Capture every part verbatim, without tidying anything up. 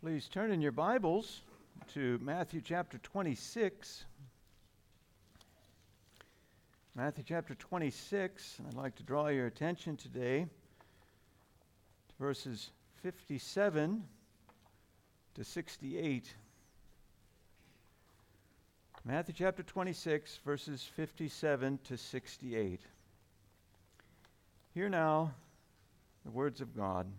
Please turn in your Bibles to Matthew chapter twenty-six. Matthew chapter twenty-six, I'd like to draw your attention today to verses fifty-seven to sixty-eight. Matthew chapter twenty-six, verses fifty-seven to sixty-eight. Hear now the words of God.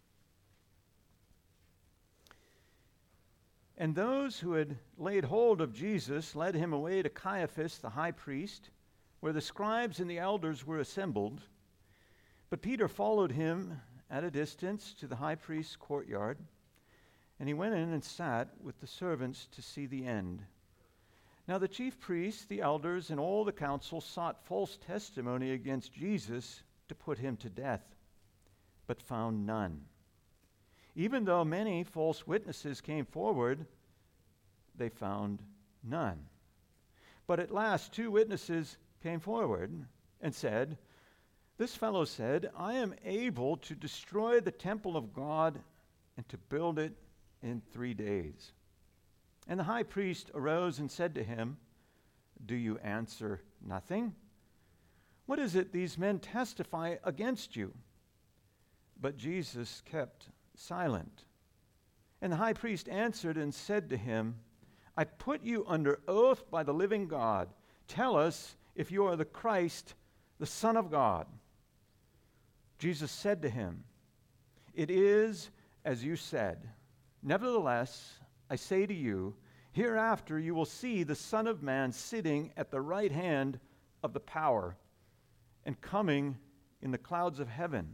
And those who had laid hold of Jesus led him away to Caiaphas the high priest, where the scribes and the elders were assembled. But Peter followed him at a distance to the high priest's courtyard, and he went in and sat with the servants to see the end. Now the chief priests, the elders, and all the council sought false testimony against Jesus to put him to death, but found none. Even though many false witnesses came forward, they found none. But at last two witnesses came forward and said, "This fellow said, 'I am able to destroy the temple of God and to build it in three days.'" And the high priest arose and said to him, "Do you answer nothing? What is it these men testify against you?" But Jesus kept silent. And the high priest answered and said to him, "I put you under oath by the living God. Tell us if you are the Christ, the Son of God." Jesus said to him, "It is as you said. Nevertheless, I say to you, hereafter you will see the Son of Man sitting at the right hand of the power and coming in the clouds of heaven."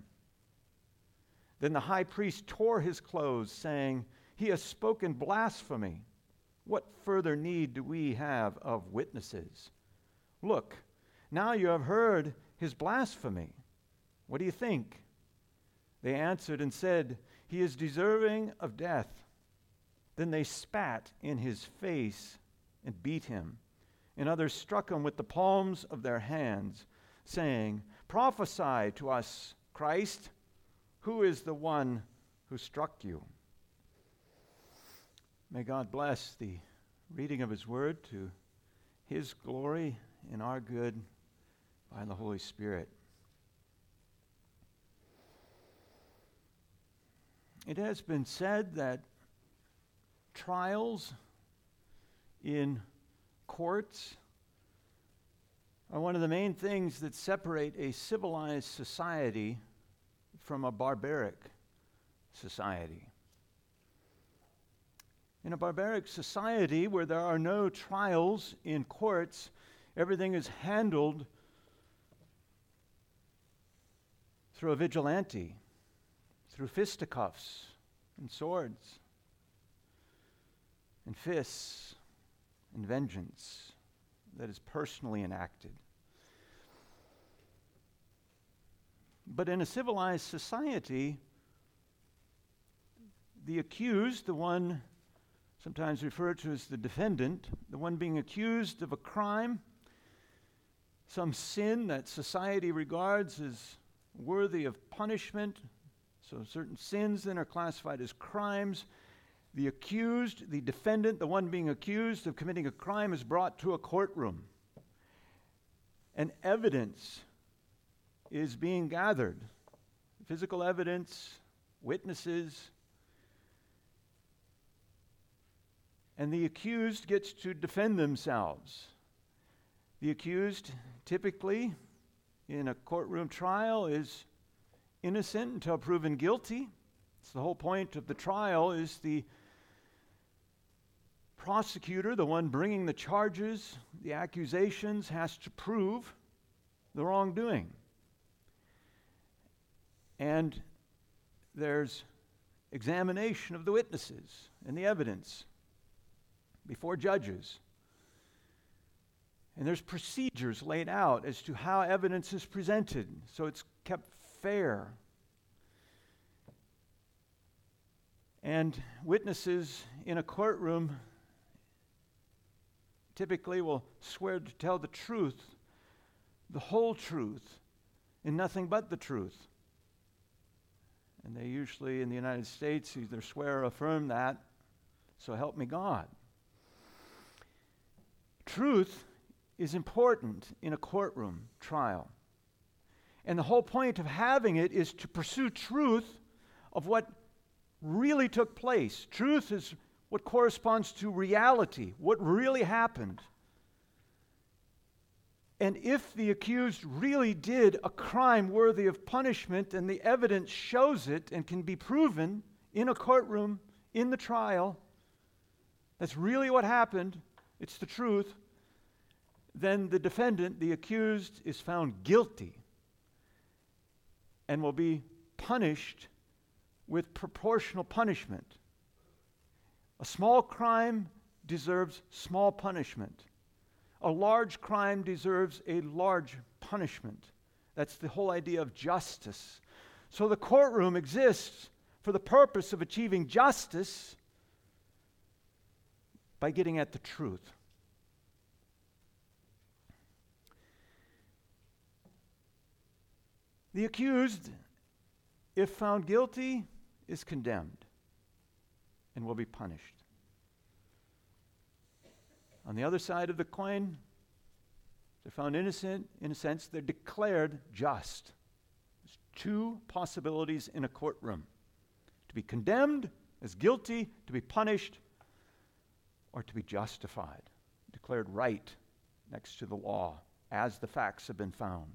Then the high priest tore his clothes, saying, "He has spoken blasphemy. What further need do we have of witnesses? Look, now you have heard his blasphemy. What do you think?" They answered and said, "He is deserving of death." Then they spat in his face and beat him. And others struck him with the palms of their hands, saying, "Prophesy to us, Christ. Who is the one who struck you?" May God bless the reading of his word to his glory and our good by the Holy Spirit. It has been said that trials in courts are one of the main things that separate a civilized society from a barbaric society. In a barbaric society where there are no trials in courts, everything is handled through a vigilante, through fisticuffs and swords and fists and vengeance that is personally enacted. But in a civilized society, the accused, the one sometimes referred to as the defendant, the one being accused of a crime, some sin that society regards as worthy of punishment, so certain sins then are classified as crimes. The accused, the defendant, the one being accused of committing a crime is brought to a courtroom. And evidence is being gathered. Physical evidence, witnesses. And the accused gets to defend themselves. The accused, typically, in a courtroom trial, is innocent until proven guilty. It's the whole point of the trial is the prosecutor, the one bringing the charges, the accusations, has to prove the wrongdoing. And there's examination of the witnesses and the evidence before judges. And there's procedures laid out as to how evidence is presented, so it's kept fair. And witnesses in a courtroom typically will swear to tell the truth, the whole truth, and nothing but the truth. And they usually, in the United States, either swear or affirm that, so help me God. Truth is important in a courtroom trial. And the whole point of having it is to pursue truth of what really took place. Truth is what corresponds to reality, what really happened. And if the accused really did a crime worthy of punishment and the evidence shows it and can be proven in a courtroom, in the trial, that's really what happened, it's the truth, then the defendant, the accused, is found guilty and will be punished with proportional punishment. A small crime deserves small punishment. A large crime deserves a large punishment. That's the whole idea of justice. So the courtroom exists for the purpose of achieving justice by getting at the truth. The accused, if found guilty, is condemned and will be punished. On the other side of the coin, they're found innocent. In a sense, they're declared just. There's two possibilities in a courtroom: to be condemned as guilty, to be punished, or to be justified, declared right next to the law, as the facts have been found.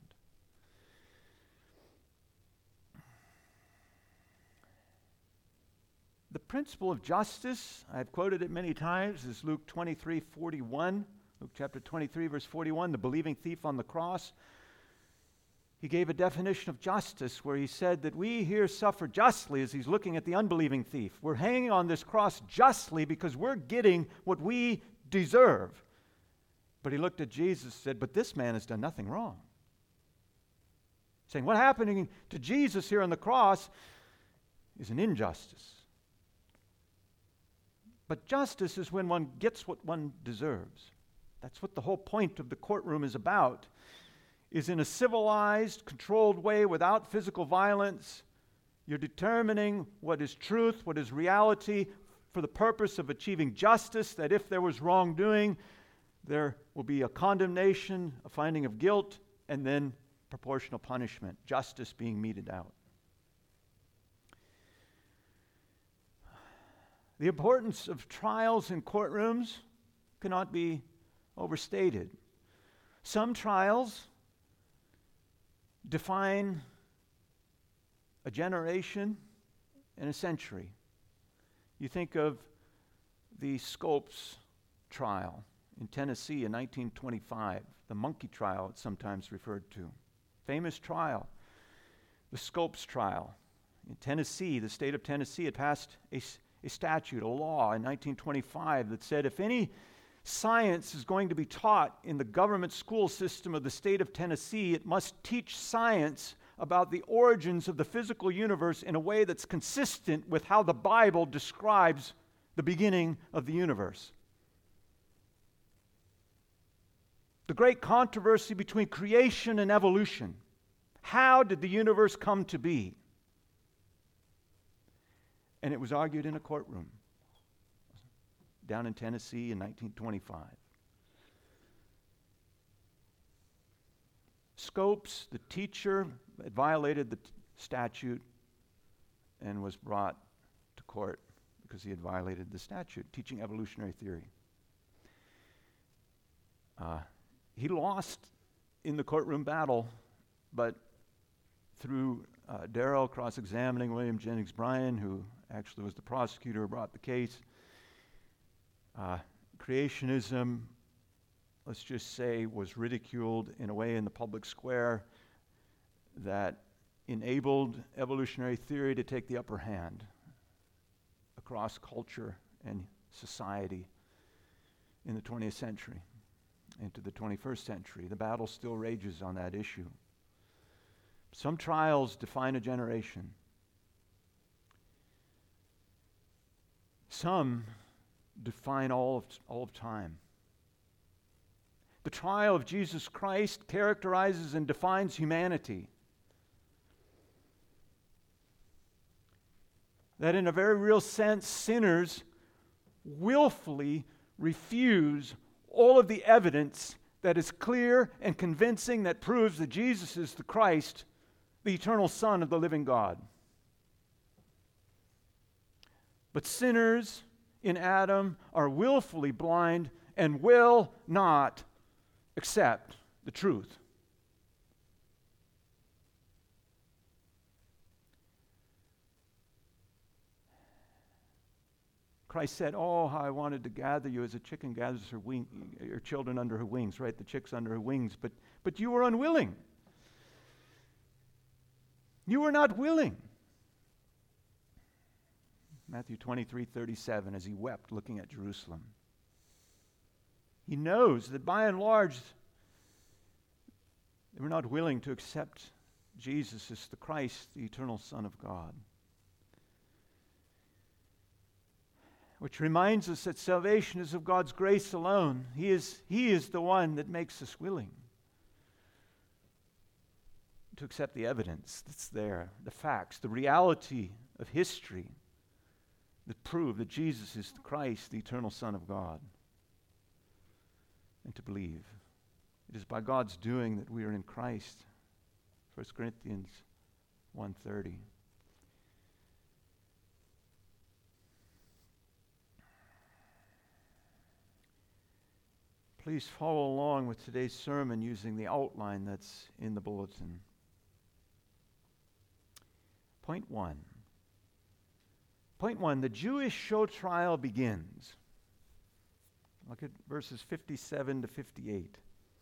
The principle of justice, I've quoted it many times, is Luke twenty-three forty-one. Luke chapter twenty-three, verse forty-one, the believing thief on the cross. He gave a definition of justice where he said that we here suffer justly, as he's looking at the unbelieving thief. We're hanging on this cross justly because we're getting what we deserve. But he looked at Jesus and said, but this man has done nothing wrong. Saying what happening to Jesus here on the cross is an injustice. But justice is when one gets what one deserves. That's what the whole point of the courtroom is about, is in a civilized, controlled way without physical violence. You're determining what is truth, what is reality, for the purpose of achieving justice, that if there was wrongdoing, there will be a condemnation, a finding of guilt, and then proportional punishment, justice being meted out. The importance of trials in courtrooms cannot be overstated. Some trials define a generation and a century. You think of the Scopes trial in Tennessee in nineteen twenty-five, the monkey trial it's sometimes referred to. Famous trial. The Scopes trial. In Tennessee, the state of Tennessee had passed a a statute, a law in nineteen twenty-five that said if any science is going to be taught in the government school system of the state of Tennessee, it must teach science about the origins of the physical universe in a way that's consistent with how the Bible describes the beginning of the universe. The great controversy between creation and evolution. How did the universe come to be? And it was argued in a courtroom down in Tennessee in nineteen twenty-five. Scopes, the teacher, had violated the t- statute and was brought to court because he had violated the statute, teaching evolutionary theory. Uh, he lost in the courtroom battle, but through uh, Darrell cross-examining William Jennings Bryan, who actually was the prosecutor who brought the case. Uh, creationism, let's just say, was ridiculed in a way in the public square that enabled evolutionary theory to take the upper hand across culture and society in the twentieth century into the twenty-first century. The battle still rages on that issue. Some trials define a generation. Some define all of, all of time. The trial of Jesus Christ characterizes and defines humanity. that in a very real sense, sinners willfully refuse all of the evidence that is clear and convincing that proves that Jesus is the Christ, the eternal Son of the living God. But sinners in Adam are willfully blind and will not accept the truth. Christ said, oh, how I wanted to gather you as a chicken gathers her, wing, her children under her wings, right? The chicks under her wings. But, but you were unwilling. You were not willing. Matthew twenty-three thirty-seven, as he wept looking at Jerusalem. He knows that by and large, they were not willing to accept Jesus as the Christ, the eternal Son of God. Which reminds us that salvation is of God's grace alone. He is, he is the one that makes us willing to accept the evidence that's there, the facts, the reality of history that prove that Jesus is the Christ, the eternal Son of God, and to believe. It is by God's doing that we are in Christ. First Corinthians one thirty. Please follow along with today's sermon using the outline that's in the bulletin. Point one. Point one, the Jewish show trial begins. Look at verses fifty-seven to fifty-eight.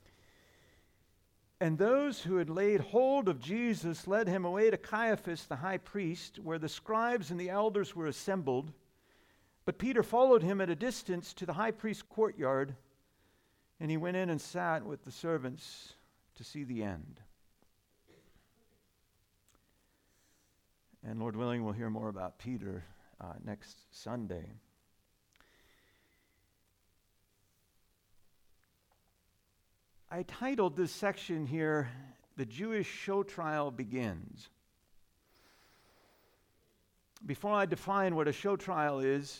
And those who had laid hold of Jesus led him away to Caiaphas the high priest, where the scribes and the elders were assembled. But Peter followed him at a distance to the high priest's courtyard, and he went in and sat with the servants to see the end. And Lord willing, we'll hear more about Peter uh, next Sunday. I titled this section here, The Jewish Show Trial Begins. Before I define what a show trial is,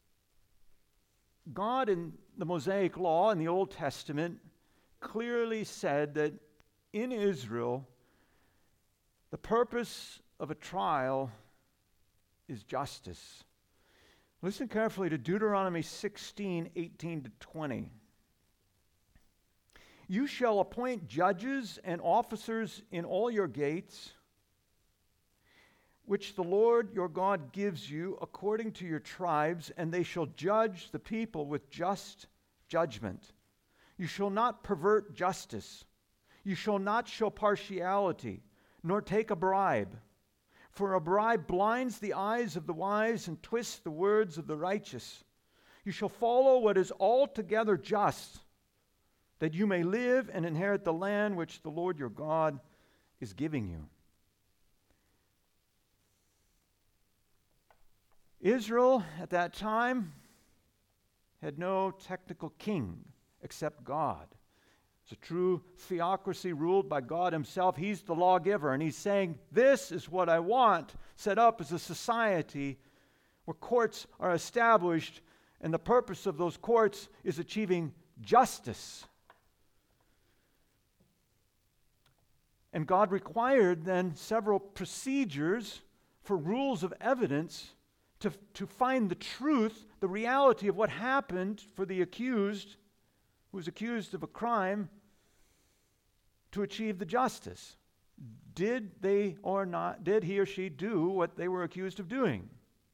God in the Mosaic Law in the Old Testament clearly said that in Israel, the purpose of a trial is justice. Listen carefully to Deuteronomy sixteen, eighteen to twenty. You shall appoint judges and officers in all your gates, which the Lord your God gives you according to your tribes, and they shall judge the people with just judgment. You shall not pervert justice. You shall not show partiality, nor take a bribe. For a bribe blinds the eyes of the wise and twists the words of the righteous. You shall follow what is altogether just, that you may live and inherit the land which the Lord your God is giving you. Israel at that time had no technical king except God. It's a true theocracy ruled by God himself. He's the lawgiver, and he's saying, this is what I want set up as a society where courts are established, and the purpose of those courts is achieving justice. And God required then several procedures for rules of evidence to, to find the truth, the reality of what happened for the accused, who was accused of a crime, to achieve the justice. Did they or not, did he or she do what they were accused of doing?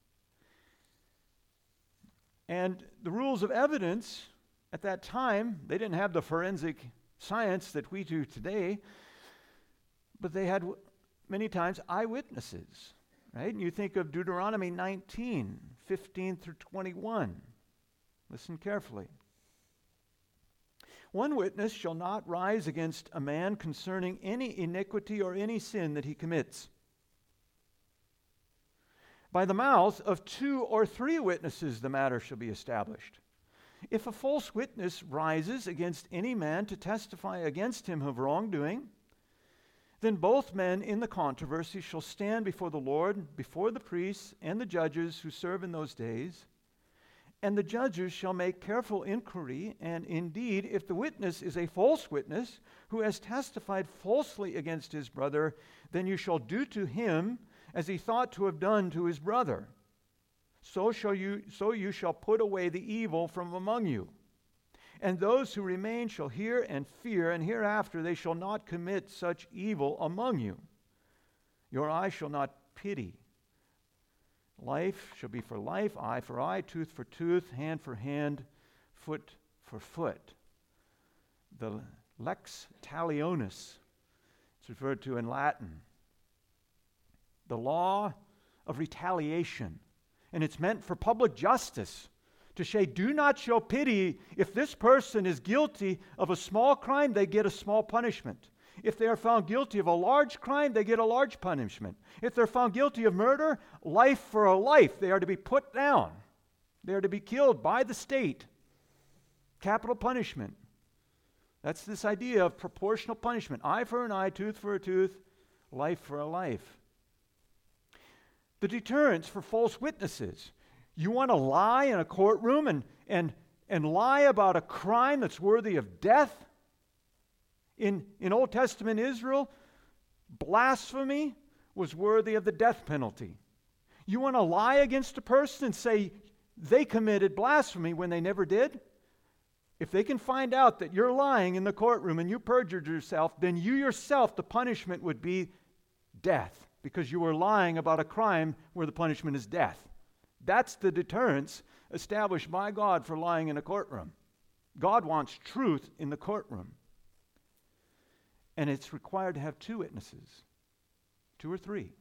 And the rules of evidence at that time, they didn't have the forensic science that we do today, but they had many times eyewitnesses, right? And you think of Deuteronomy nineteen, fifteen through twenty-one. Listen carefully. One witness shall not rise against a man concerning any iniquity or any sin that he commits. By the mouth of two or three witnesses the matter shall be established. If a false witness rises against any man to testify against him of wrongdoing, Then both men in the controversy shall stand before the Lord, before the priests and the judges who serve in those days. And the judges shall make careful inquiry, and indeed, if the witness is a false witness, who has testified falsely against his brother, then you shall do to him as he thought to have done to his brother. So shall you, so you shall put away the evil from among you. And those who remain shall hear and fear, and hereafter they shall not commit such evil among you. Your eye shall not pity. Life shall be for life, eye for eye, tooth for tooth, hand for hand, foot for foot. The lex talionis, it's referred to in Latin. The law of retaliation. And it's meant for public justice. To say, do not show pity. If this person is guilty of a small crime, they get a small punishment. If they are found guilty of a large crime, they get a large punishment. If they're found guilty of murder, life for a life. They are to be put down. They are to be killed by the state. Capital punishment. That's this idea of proportional punishment. Eye for an eye, tooth for a tooth, life for a life. The deterrence for false witnesses. You want to lie in a courtroom and, and, and lie about a crime that's worthy of death? In, in Old Testament Israel, blasphemy was worthy of the death penalty. You want to lie against a person and say they committed blasphemy when they never did? If they can find out that you're lying in the courtroom and you perjured yourself, then you yourself, the punishment would be death, because you were lying about a crime where the punishment is death. That's the deterrence established by God for lying in a courtroom. God wants truth in the courtroom. And it's required to have two witnesses, two or three.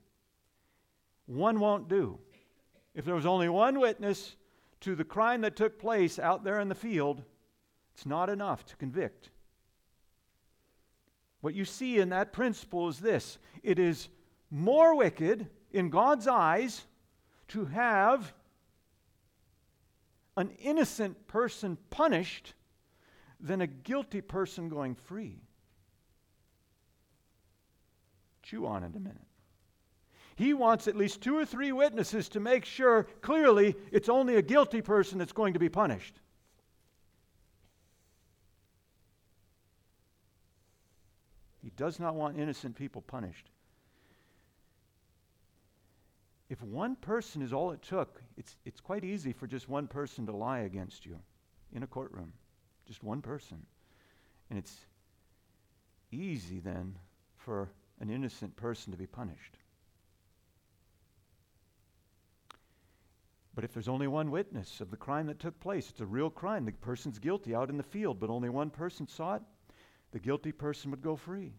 One won't do. If there was only one witness to the crime that took place out there in the field, it's not enough to convict. What you see in that principle is this: it is more wicked in God's eyes to have an innocent person punished than a guilty person going free. Chew on it a minute. He wants at least two or three witnesses to make sure clearly it's only a guilty person that's going to be punished. He does not want innocent people punished. If one person is all it took, it's, it's quite easy for just one person to lie against you in a courtroom. Just one person. And it's easy then for an innocent person to be punished. But if there's only one witness of the crime that took place, it's a real crime. The person's guilty out in the field, but only one person saw it, the guilty person would go free.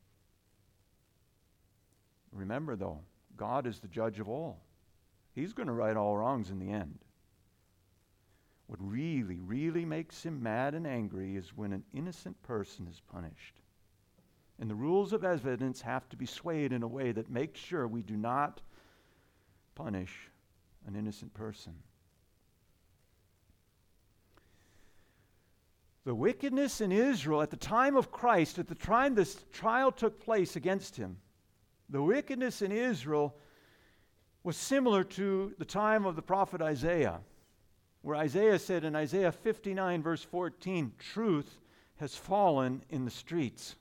Remember, though, God is the judge of all. He's going to right all wrongs in the end. What really, really makes him mad and angry is when an innocent person is punished. And the rules of evidence have to be swayed in a way that makes sure we do not punish an innocent person. The wickedness in Israel at the time of Christ, at the time this trial took place against him, the wickedness in Israel was similar to the time of the prophet Isaiah, where Isaiah said in Isaiah fifty-nine, verse fourteen, truth has fallen in the streets.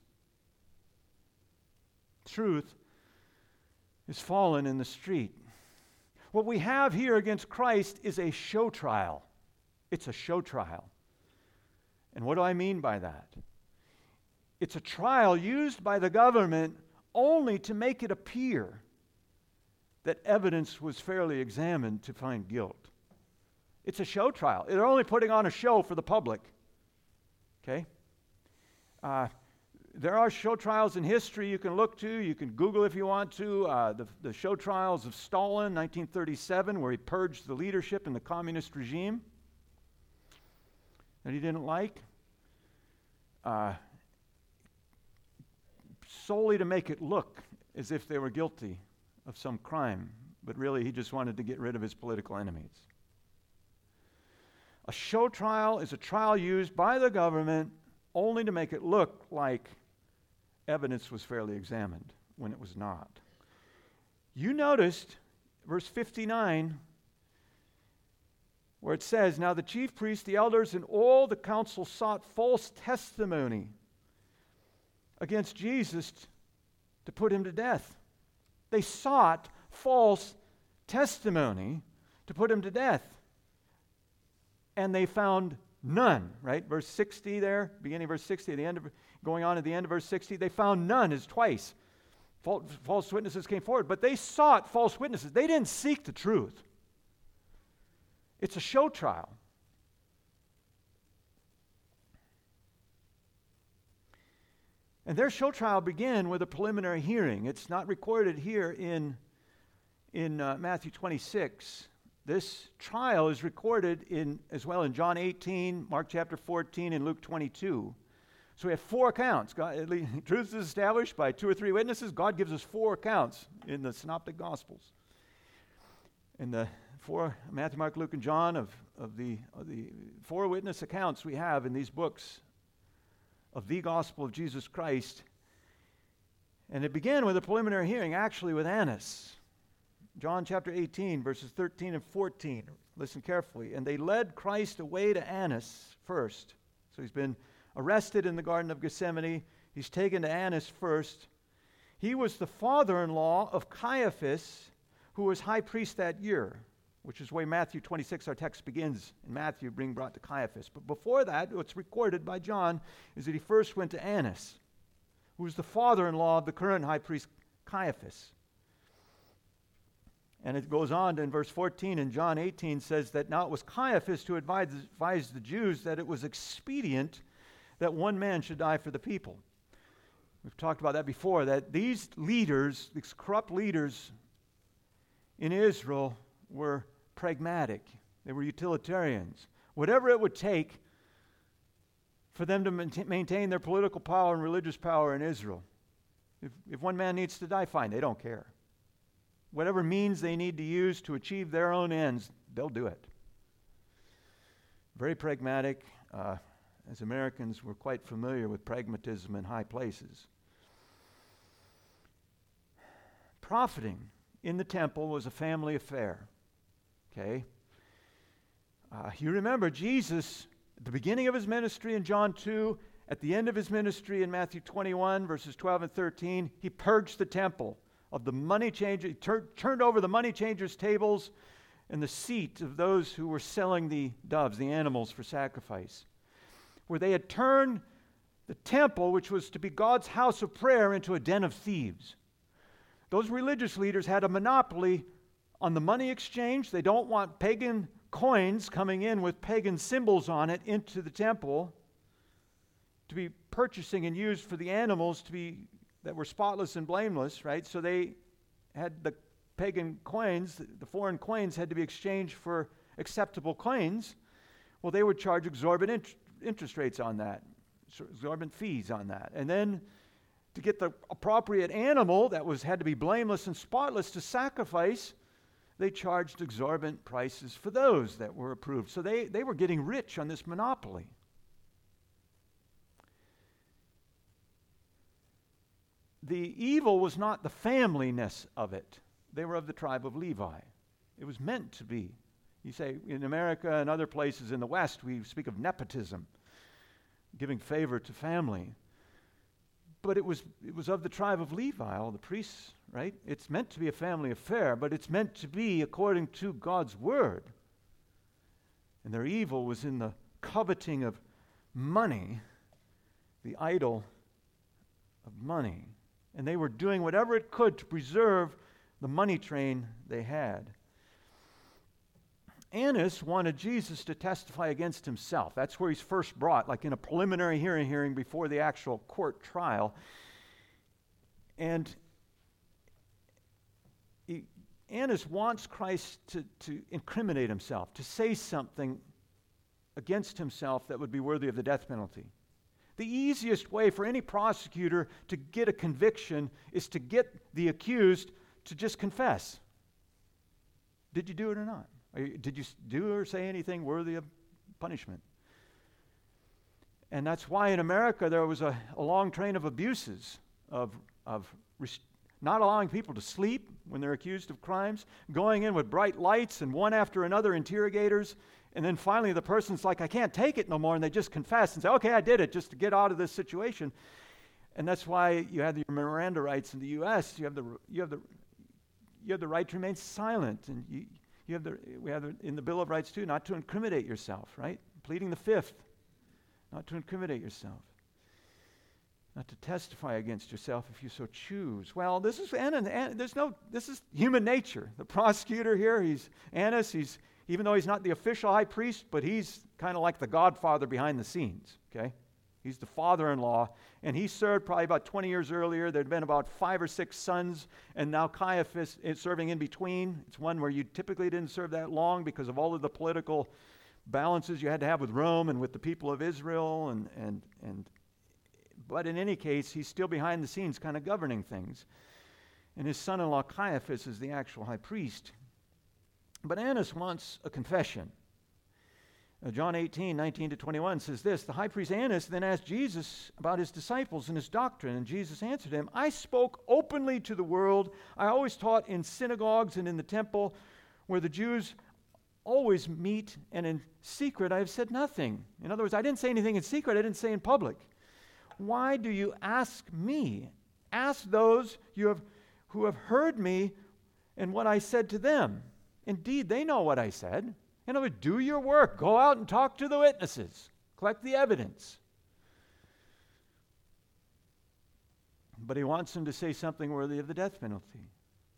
Truth is fallen in the street. What we have here against Christ is a show trial. It's a show trial. And what do I mean by that? It's a trial used by the government only to make it appear that evidence was fairly examined to find guilt. It's a show trial. They're only putting on a show for the public. Okay? Uh, there are show trials in history you can look to. You can Google if you want to. Uh, the, the show trials of Stalin, nineteen thirty-seven, where he purged the leadership in the communist regime that he didn't like. Uh, solely to make it look as if they were guilty of some crime, but really he just wanted to get rid of his political enemies. A show trial is a trial used by the government only to make it look like evidence was fairly examined when it was not. You noticed verse fifty-nine, where it says, "Now the chief priests, the elders, and all the council sought false testimony against Jesus to put him to death." They sought false testimony to put him to death. And they found none, right? Verse sixty there, beginning of verse sixty, at the end of, going on at the end of verse sixty, they found none is twice. False witnesses came forward, but they sought false witnesses. They didn't seek the truth. It's a show trial. And their show trial began with a preliminary hearing. It's not recorded here in, in uh, Matthew twenty-six. This trial is recorded in as well in John eighteen, Mark chapter fourteen, and Luke twenty-two. So we have four accounts. God, truth is established by two or three witnesses. God gives us four accounts in the Synoptic Gospels. In the four, Matthew, Mark, Luke, and John, of, of, the, of the four witness accounts we have in these books of the gospel of Jesus Christ. And it began with a preliminary hearing, actually with Annas. John chapter eighteen, verses thirteen and fourteen. Listen carefully. "And they led Christ away to Annas first." So he's been arrested in the Garden of Gethsemane. He's taken to Annas first. He was the father-in-law of Caiaphas, who was high priest that year, which is why Matthew twenty-six, our text begins in Matthew, being brought to Caiaphas. But before that, what's recorded by John is that he first went to Annas, who was the father-in-law of the current high priest Caiaphas. And it goes on in verse fourteen, and John eighteen says that now it was Caiaphas who advised, advised the Jews that it was expedient that one man should die for the people. We've talked about that before, that these leaders, these corrupt leaders in Israel, were pragmatic. They were utilitarians. Whatever it would take for them to maintain their political power and religious power in Israel. If, if one man needs to die, fine, they don't care. Whatever means they need to use to achieve their own ends, they'll do it. Very pragmatic. Uh, as Americans, we're quite familiar with pragmatism in high places. Profiting in the temple was a family affair. Okay? Uh, you remember Jesus, at the beginning of his ministry in John two, at the end of his ministry in Matthew twenty-one, verses twelve and thirteen, he purged the temple of the money changer, he tur- turned over the money changers' tables and the seat of those who were selling the doves, the animals for sacrifice, where they had turned the temple, which was to be God's house of prayer, into a den of thieves. Those religious leaders had a monopoly on the money exchange. They don't want pagan coins coming in with pagan symbols on it into the temple to be purchasing and used for the animals to be that were spotless and blameless, right? So they had the pagan coins, the foreign coins had to be exchanged for acceptable coins. Well, they would charge exorbitant int- interest rates on that, exorbitant fees on that. And then to get the appropriate animal that was had to be blameless and spotless to sacrifice, they charged exorbitant prices for those that were approved. So they, they were getting rich on this monopoly. The evil was not the familyness of it. They were of the tribe of Levi. It was meant to be. You say, in America and other places in the West, we speak of nepotism, giving favor to family. But it was it was of the tribe of Levi, all the priests, right? It's meant to be a family affair, but it's meant to be according to God's word. And their evil was in the coveting of money, the idol of money. And they were doing whatever it could to preserve the money train they had. Annas wanted Jesus to testify against himself. That's where he's first brought, like in a preliminary hearing hearing before the actual court trial. And he, Annas wants Christ to, to incriminate himself, to say something against himself that would be worthy of the death penalty. The easiest way for any prosecutor to get a conviction is to get the accused to just confess. Did you do it or not? Are you, did you do or say anything worthy of punishment? And that's why in America there was a, a long train of abuses of, of rest- not allowing people to sleep when they're accused of crimes, going in with bright lights and one after another interrogators, and then finally the person's like, I can't take it no more, and they just confess and say, okay, I did it, just to get out of this situation. And that's why you have your Miranda rights in the U S. You have the you have the you have the right to remain silent, and you you have the we have the, in the Bill of Rights too, not to incriminate yourself, right? Pleading the fifth, not to incriminate yourself, not to testify against yourself if you so choose. Well, this is and, and there's no this is human nature. The prosecutor here, he's Annas. He's even though he's not the official high priest, but he's kind of like the godfather behind the scenes. Okay. He's the father-in-law, and he served probably about twenty years earlier. There'd been about five or six sons, and now Caiaphas is serving in between. It's one where you typically didn't serve that long because of all of the political balances you had to have with Rome and with the people of Israel. And, and, and But in any case, he's still behind the scenes kind of governing things. And his son-in-law Caiaphas is the actual high priest. But Annas wants a confession. Uh, John eighteen, nineteen to twenty-one says this, the high priest Annas then asked Jesus about his disciples and his doctrine, and Jesus answered him, I spoke openly to the world. I always taught in synagogues and in the temple where the Jews always meet, and in secret I have said nothing. In other words, I didn't say anything in secret, I didn't say in public. Why do you ask me? Ask those you have who have heard me and what I said to them. Indeed, they know what I said. In other words, do your work. Go out and talk to the witnesses. Collect the evidence. But he wants them to say something worthy of the death penalty.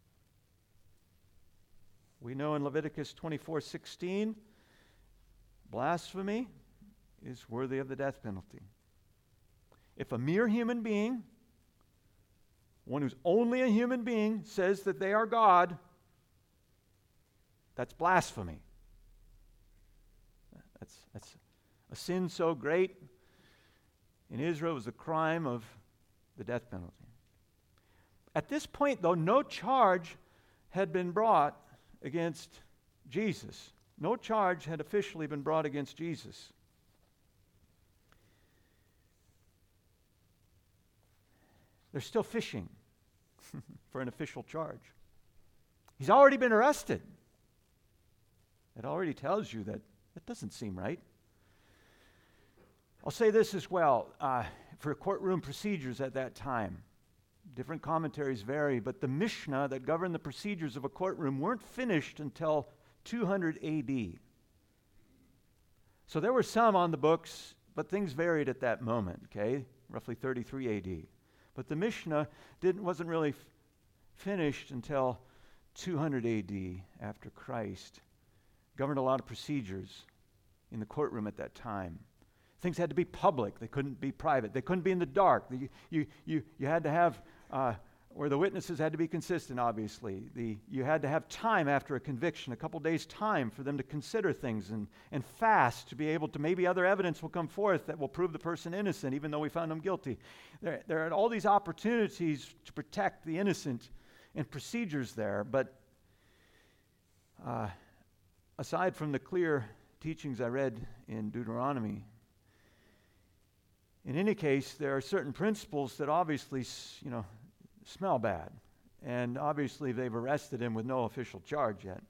We know in Leviticus twenty-four sixteen, blasphemy is worthy of the death penalty. If a mere human being, one who's only a human being, says that they are God, that's blasphemy. That's, that's a sin so great in Israel, it was a crime of the death penalty. At this point, though, no charge had been brought against Jesus. No charge had officially been brought against Jesus. They're still fishing for an official charge. He's already been arrested. It already tells you that that doesn't seem right. I'll say this as well. Uh, for courtroom procedures at that time, different commentaries vary, but the Mishnah that governed the procedures of a courtroom weren't finished until two hundred A D. So there were some on the books, but things varied at that moment, okay? Roughly thirty-three A D. But the Mishnah didn't, wasn't really f- finished until two hundred A D after Christ. Governed a lot of procedures in the courtroom at that time. Things had to be public. They couldn't be private. They couldn't be in the dark. You, you, you, you had to have, uh, where the witnesses had to be consistent, obviously. The, you had to have time after a conviction, a couple days' time for them to consider things and, and fast to be able to, maybe other evidence will come forth that will prove the person innocent, even though we found them guilty. There, there are all these opportunities to protect the innocent and procedures there, but uh, aside from the clear teachings I read in Deuteronomy, in any case, there are certain principles that obviously, you know, smell bad. And obviously they've arrested him with no official charge yet.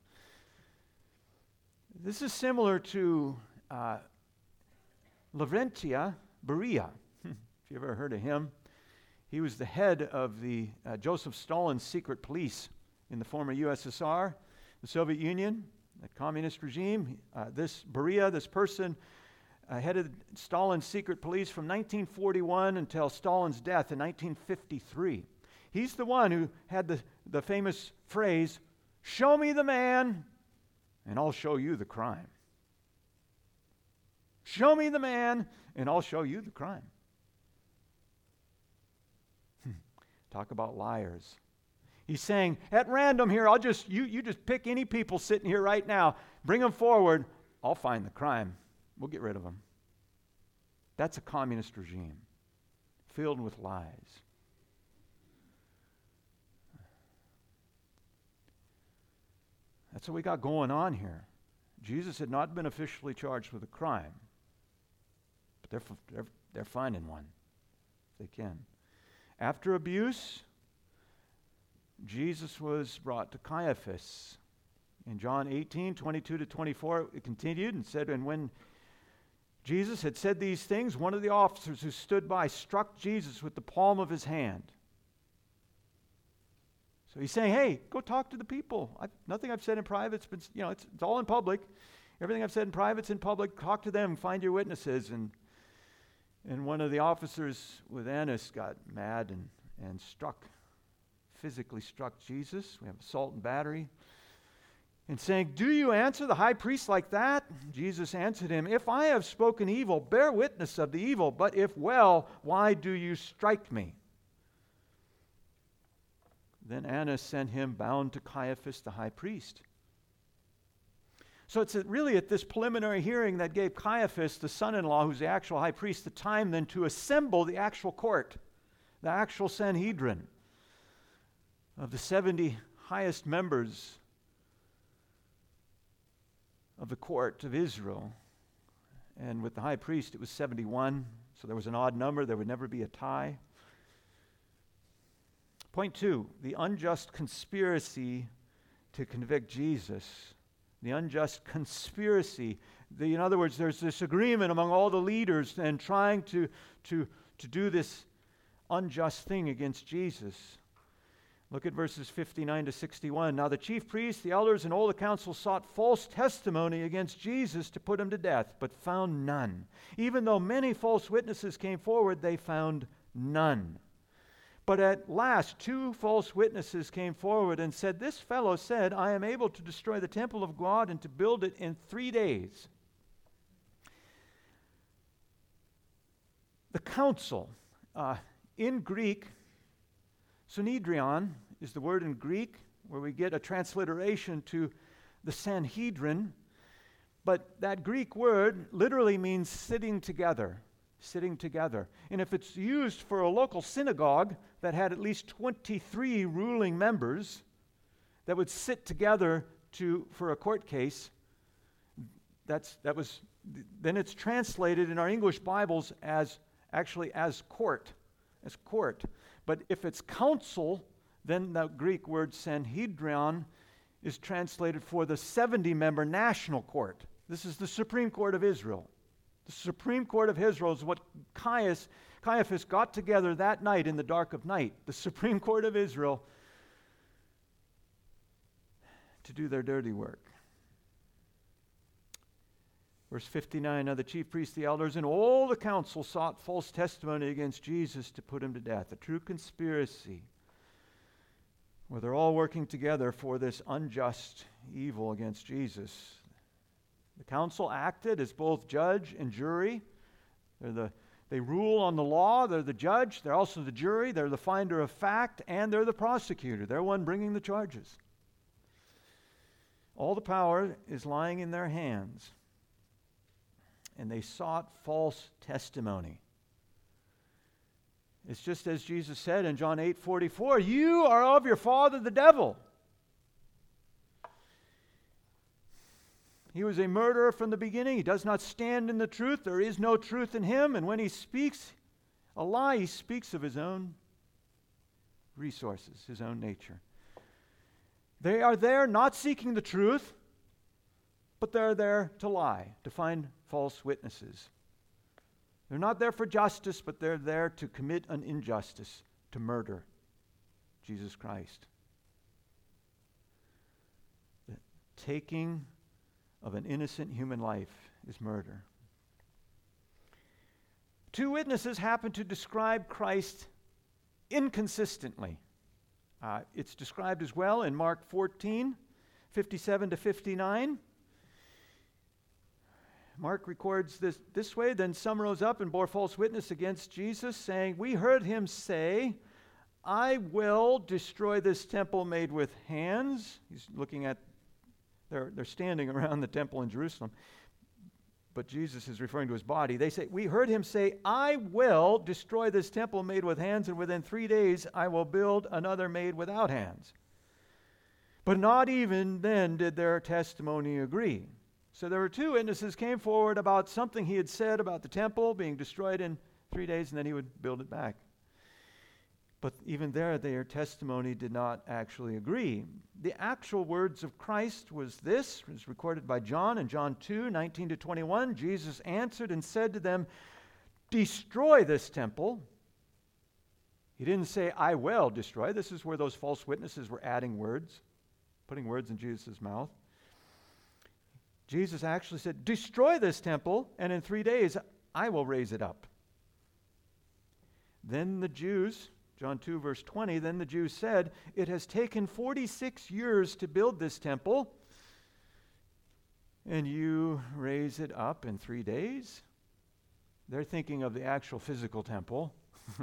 This is similar to uh, Lavrentiy Beria. If you ever heard of him, he was the head of the uh, Joseph Stalin's secret police in the former U S S R, the Soviet Union, that communist regime. Uh, this Beria, this person, uh, headed Stalin's secret police from nineteen forty-one until Stalin's death in nineteen fifty-three. He's the one who had the, the famous phrase, "Show me the man, and I'll show you the crime." Show me the man, and I'll show you the crime. Talk about liars. He's saying, at random here, I'll just, you, you just pick any people sitting here right now, bring them forward, I'll find the crime. We'll get rid of them. That's a communist regime filled with lies. That's what we got going on here. Jesus had not been officially charged with a crime, but they're, they're, they're finding one if they can. After abuse, Jesus was brought to Caiaphas. In John eighteen, twenty-two to twenty-four, it continued and said, and when Jesus had said these things, one of the officers who stood by struck Jesus with the palm of his hand. So he's saying, hey, go talk to the people. I've, nothing I've said in private's been, you know, it's, it's all in public. Everything I've said in private's in public. Talk to them, find your witnesses. And and one of the officers with Annas got mad and, and struck, physically struck Jesus. We have assault and battery. And saying, do you answer the high priest like that? Jesus answered him, if I have spoken evil, bear witness of the evil. But if well, why do you strike me? Then Annas sent him bound to Caiaphas the high priest. So it's really at this preliminary hearing that gave Caiaphas, the son-in-law, who's the actual high priest, the time then to assemble the actual court, the actual Sanhedrin of the seventy highest members of the court of Israel. And with the high priest, it was seventy-one, so there was an odd number. There would never be a tie. Point two, the unjust conspiracy to convict Jesus. The unjust conspiracy. The, in other words, there's this agreement among all the leaders and trying to, to, to do this unjust thing against Jesus. Look at verses fifty-nine to sixty-one. Now the chief priests, the elders, and all the council sought false testimony against Jesus to put him to death, but found none. Even though many false witnesses came forward, they found none. But at last, two false witnesses came forward and said, this fellow said, I am able to destroy the temple of God and to build it in three days. The council, uh, in Greek, Synedrion is the word in Greek where we get a transliteration to the Sanhedrin. But that Greek word literally means sitting together, sitting together. And if it's used for a local synagogue that had at least twenty-three ruling members that would sit together to for a court case, that's that was then it's translated in our English Bibles as actually as court, as court. But if it's council, then the Greek word Sanhedrion is translated for the seventy-member national court. This is the Supreme Court of Israel. The Supreme Court of Israel is what Caiaphas, Caiaphas got together that night in the dark of night. The Supreme Court of Israel to do their dirty work. Verse fifty-nine, now the chief priests, the elders, and all the council sought false testimony against Jesus to put him to death. A true conspiracy where they're all working together for this unjust evil against Jesus. The council acted as both judge and jury. They're the, they rule on the law. They're the judge. They're also the jury. They're the finder of fact, and they're the prosecutor. They're one bringing the charges. All the power is lying in their hands. And they sought false testimony. It's just as Jesus said in John eight forty-four, you are of your father the devil. He was a murderer from the beginning. He does not stand in the truth. There is no truth in him. And when he speaks a lie, he speaks of his own resources, his own nature. They are there not seeking the truth, but they're there to lie, to find false witnesses. They're not there for justice, but they're there to commit an injustice, to murder Jesus Christ. The taking of an innocent human life is murder. Two witnesses happen to describe Christ inconsistently. Uh, it's described as well in Mark fourteen, fifty-seven to fifty-nine. Mark records this this way, then some rose up and bore false witness against Jesus, saying, we heard him say, I will destroy this temple made with hands. He's looking at, they're, they're standing around the temple in Jerusalem, but Jesus is referring to his body. They say, we heard him say, I will destroy this temple made with hands, and within three days I will build another made without hands. But not even then did their testimony agree. So there were two witnesses came forward about something he had said about the temple being destroyed in three days, and then he would build it back. But even there, their testimony did not actually agree. The actual words of Christ was this, was recorded by John in John two, nineteen to twenty-one. Jesus answered and said to them, "Destroy this temple." He didn't say, "I will destroy." This is where those false witnesses were adding words, putting words in Jesus' mouth. Jesus actually said, "Destroy this temple, and in three days I will raise it up." Then the Jews, John two, verse twenty, then the Jews said, "It has taken forty-six years to build this temple, and you raise it up in three days?" They're thinking of the actual physical temple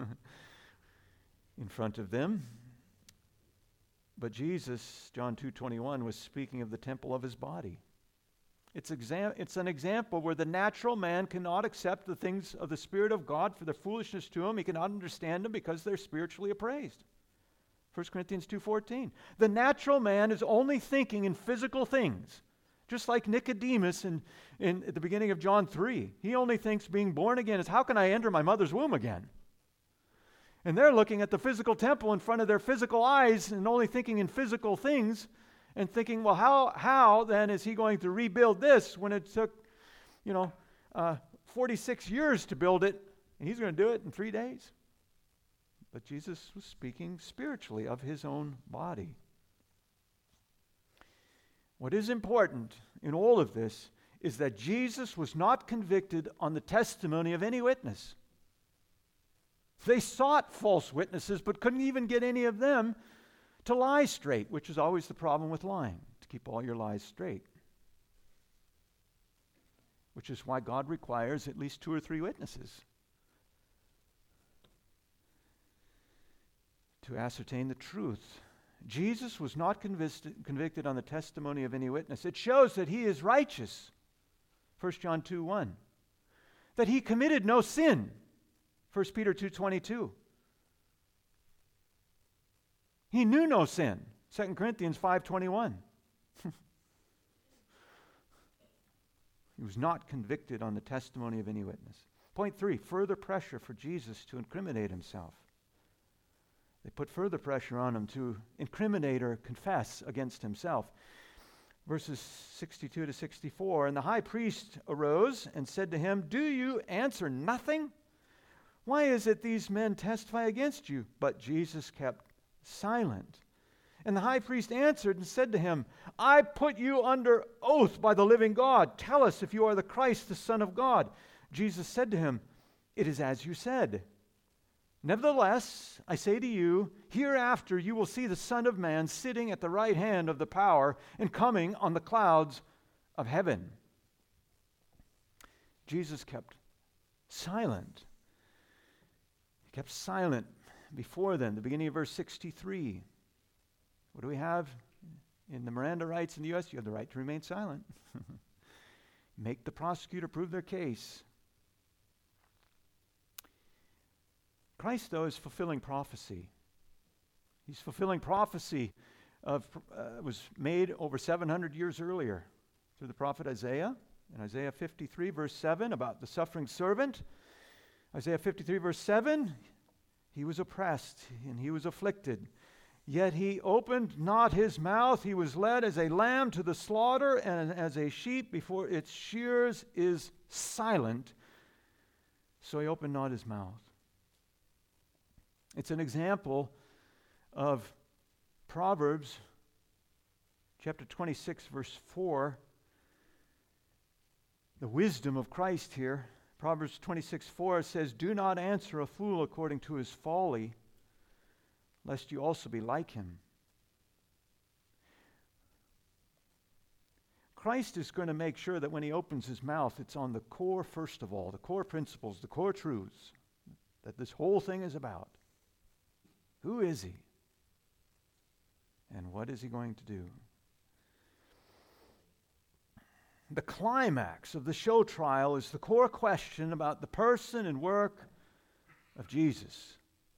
in front of them. But Jesus, John two twenty-one, was speaking of the temple of his body. It's, exam- it's an example where the natural man cannot accept the things of the Spirit of God for their foolishness to him. He cannot understand them because they're spiritually appraised. First Corinthians two fourteen. The natural man is only thinking in physical things. Just like Nicodemus in, in, at the beginning of John three. He only thinks being born again is, how can I enter my mother's womb again? And they're looking at the physical temple in front of their physical eyes and only thinking in physical things. And thinking, well, how how then is he going to rebuild this when it took, you know, uh, forty-six years to build it, and he's going to do it in three days? But Jesus was speaking spiritually of his own body. What is important in all of this is that Jesus was not convicted on the testimony of any witness. They sought false witnesses, but couldn't even get any of them to lie straight, which is always the problem with lying, to keep all your lies straight. Which is why God requires at least two or three witnesses to ascertain the truth. Jesus was not convicted, convicted on the testimony of any witness. It shows that he is righteous, First John two one. That he committed no sin, First Peter two twenty-two. He knew no sin, Second Corinthians five twenty-one. He was not convicted on the testimony of any witness. Point three, further pressure for Jesus to incriminate himself. They put further pressure on him to incriminate or confess against himself. Verses sixty-two to sixty-four, and the high priest arose and said to him, "Do you answer nothing? Why is it these men testify against you?" But Jesus kept silent. And the high priest answered and said to him, "I put you under oath by the living God. Tell us if you are the Christ, the Son of God." Jesus said to him, "It is as you said. Nevertheless, I say to you, hereafter you will see the Son of Man sitting at the right hand of the power and coming on the clouds of heaven." Jesus kept silent. He kept silent before them, the beginning of verse sixty-three. What do we have in the Miranda rights in the U S? You have the right to remain silent. Make the prosecutor prove their case. Christ, though, is fulfilling prophecy. He's fulfilling prophecy of uh, was made over seven hundred years earlier through the prophet Isaiah. In Isaiah fifty-three, verse seven, about the suffering servant. Isaiah fifty-three, verse seven, he was oppressed and he was afflicted. Yet he opened not his mouth. He was led as a lamb to the slaughter, and as a sheep before its shears is silent, so he opened not his mouth. It's an example of Proverbs chapter twenty-six, verse four. The wisdom of Christ here. Proverbs twenty-six, four says, "Do not answer a fool according to his folly, lest you also be like him." Christ is going to make sure that when he opens his mouth, it's on the core, first of all, the core principles, the core truths that this whole thing is about. Who is he? And what is he going to do? The climax of the show trial is the core question about the person and work of Jesus.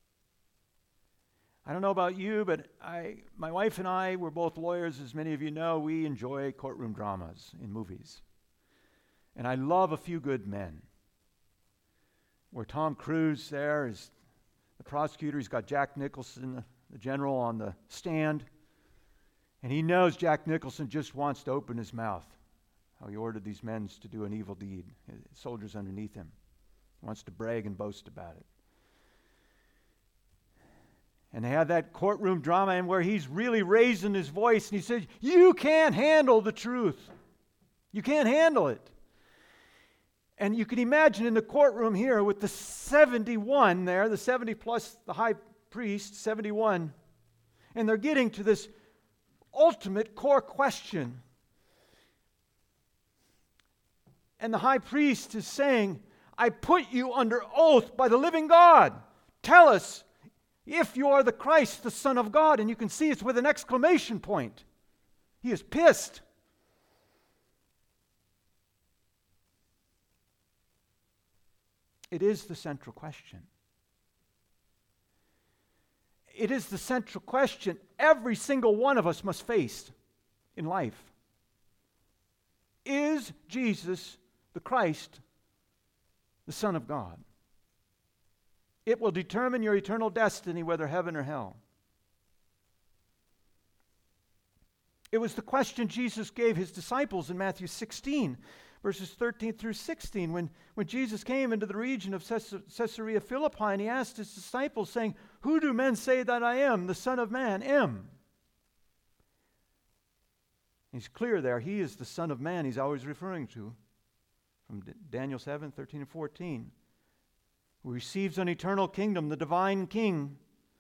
I don't know about you, but I, my wife and I, we're both lawyers, as many of you know. We enjoy courtroom dramas in movies. And I love A Few Good Men, where Tom Cruise there is the prosecutor. He's got Jack Nicholson, the, the general, on the stand. And he knows Jack Nicholson just wants to open his mouth. How he ordered these men to do an evil deed. Soldiers underneath him. He wants to brag and boast about it. And they have that courtroom drama and where he's really raising his voice and he says, you can't handle the truth. You can't handle it. And you can imagine in the courtroom here with the seventy-one there, the seventy plus the high priest, seventy-one, and they're getting to this ultimate core question. And the high priest is saying, I put you under oath by the living God. Tell us if you are the Christ, the Son of God. And you can see it's with an exclamation point. He is pissed. It is the central question. It is the central question every single one of us must face in life. Is Jesus the Christ, the Son of God? It will determine your eternal destiny, whether heaven or hell. It was the question Jesus gave his disciples in Matthew sixteen, verses thirteen through sixteen, when, when Jesus came into the region of Caesarea Philippi, and he asked his disciples, saying, who do men say that I am, the Son of Man, am? He's clear there. He is the Son of Man he's always referring to, from Daniel seven, thirteen and fourteen. Who receives an eternal kingdom, the divine king.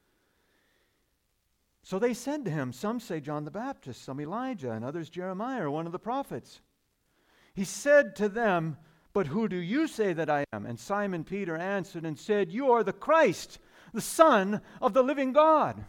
So they said to him, some say John the Baptist, some Elijah, and others Jeremiah or one of the prophets. He said to them, but who do you say that I am? And Simon Peter answered and said, you are the Christ, the Son of the living God.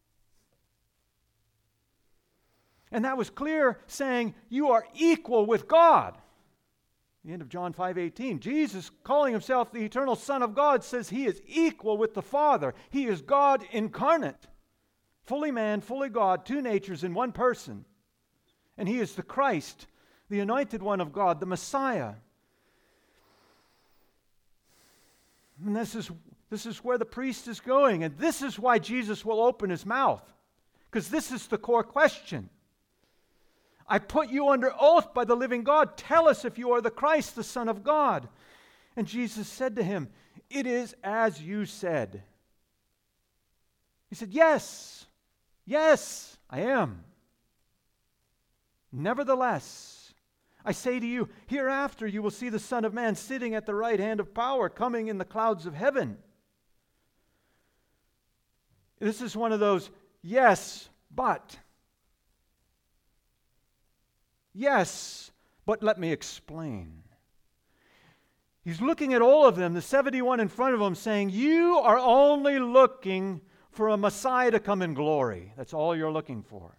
And that was clear, saying, you are equal with God. The end of John five eighteen. Jesus, calling himself the eternal Son of God, says he is equal with the Father. He is God incarnate. Fully man, fully God, two natures in one person. And he is the Christ, the anointed one of God, the Messiah. And this is, this is where the priest is going. And this is why Jesus will open his mouth. Because this is the core question. I put you under oath by the living God. Tell us if you are the Christ, the Son of God. And Jesus said to him, it is as you said. He said, yes, yes, I am. Nevertheless, I say to you, hereafter you will see the Son of Man sitting at the right hand of power, coming in the clouds of heaven. This is one of those, yes, but. Yes, but let me explain. He's looking at all of them, the seventy-one in front of him, saying, you are only looking for a Messiah to come in glory. That's all you're looking for.